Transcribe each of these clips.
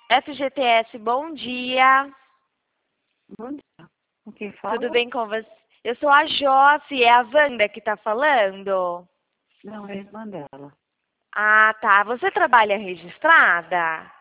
FGTS, bom dia. Bom dia. Com quem Tudo fala? bem com você? Eu sou a Josi, é a Wanda que está falando? Não, é a irmã dela. Ah, tá. Você trabalha registrada?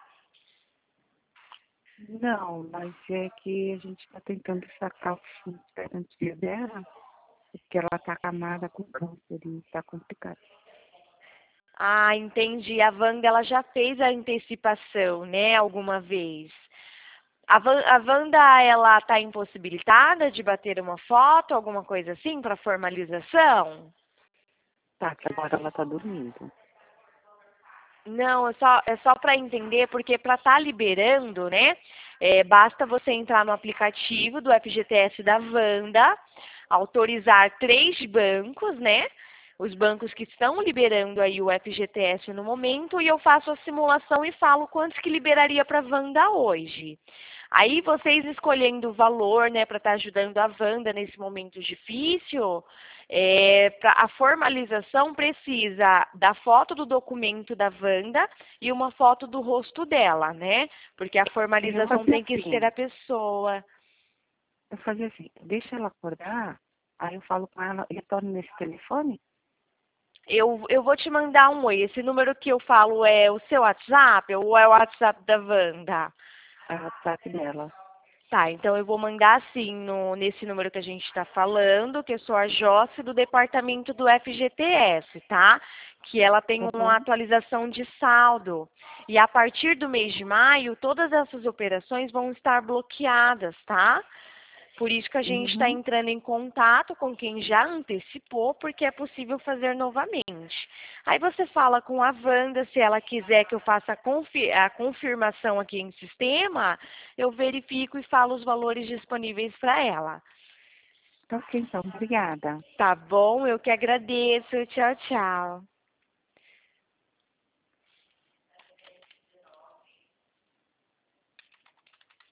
Não, mas é que a gente está tentando sacar o fundo de garantia dela, porque ela está acamada com câncer e está complicado. Ah, entendi. A Wanda, ela já fez a antecipação, né, alguma vez. A Wanda, ela está impossibilitada de bater uma foto, alguma coisa assim, para formalização? Tá, que agora ela está dormindo. Não, é só para entender, porque para estar liberando, né, basta você entrar no aplicativo do FGTS da Wanda, autorizar 3 bancos, né, os bancos que estão liberando aí o FGTS no momento, e eu faço a simulação e falo quantos que liberaria para a Wanda hoje. Aí vocês escolhendo o valor, né, para estar ajudando a Wanda nesse momento difícil, a formalização precisa da foto do documento da Wanda e uma foto do rosto dela, né? Porque a Eu formalização fazia tem que ser assim, a pessoa. deixa ela acordar, aí eu falo com ela, retorno nesse telefone? Eu vou te mandar um oi. Esse número que eu falo é o seu WhatsApp ou é o WhatsApp da Wanda? É o WhatsApp dela. Tá, então eu vou mandar assim nesse número que a gente está falando, que eu sou a Josse do departamento do FGTS, tá? Que ela tem Tá uma bom? atualização de saldo. E a partir do mês de maio, todas essas operações vão estar bloqueadas, tá? Por isso que a gente está Uhum. entrando em contato com quem já antecipou, porque é possível fazer novamente. Aí você fala com a Wanda, se ela quiser que eu faça a confirmação aqui em sistema, eu verifico e falo os valores disponíveis para ela. Tá ok, então. Obrigada. Tá bom? Eu que agradeço. Tchau, tchau.